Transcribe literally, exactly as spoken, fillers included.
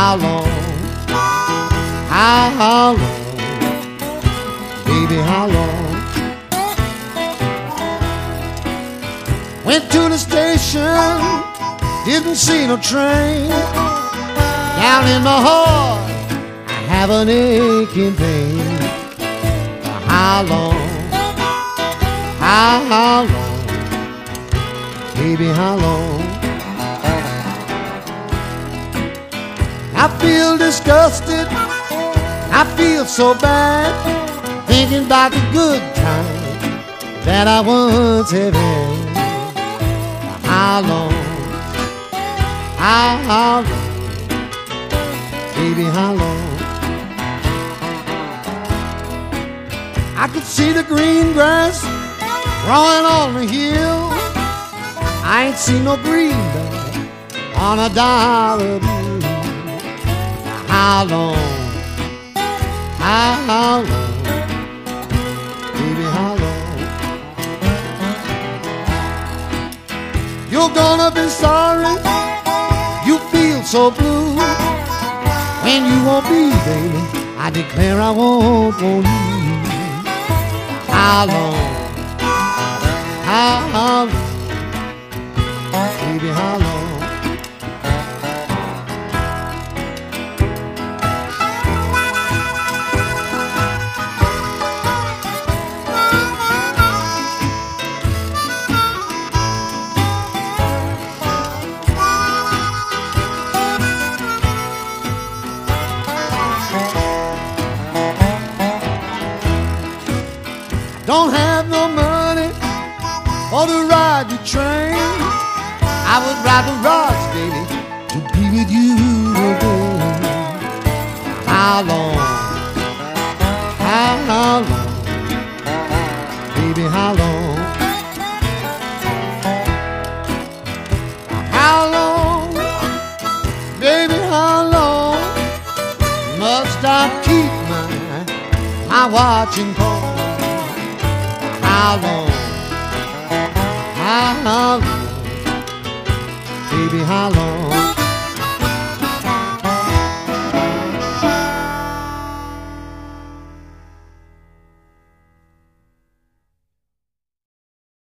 How long? How, how long? Baby, how long? Went to the station, didn't see no train. Down in my heart, I have an aching pain. How long? How, how long? Baby, how long? I feel disgusted, I feel so bad, thinking about the good times that I once have had. How long? How, how long? Baby, how long? I could see the green grass growing on the hill. I ain't seen no greenback on a dollar bill. How long? How, how long? Baby, how long? You're gonna be sorry, you feel so blue. When you won't be, baby, I declare I won't want you. How long? How, how long? Baby, how long? Don't have no money for to ride the train. I would ride the rocks, baby, to be with you again. How long? How, how long? Baby, how long? How long? Baby, how long must I keep my, my watching call? How long? How long? Baby, how long?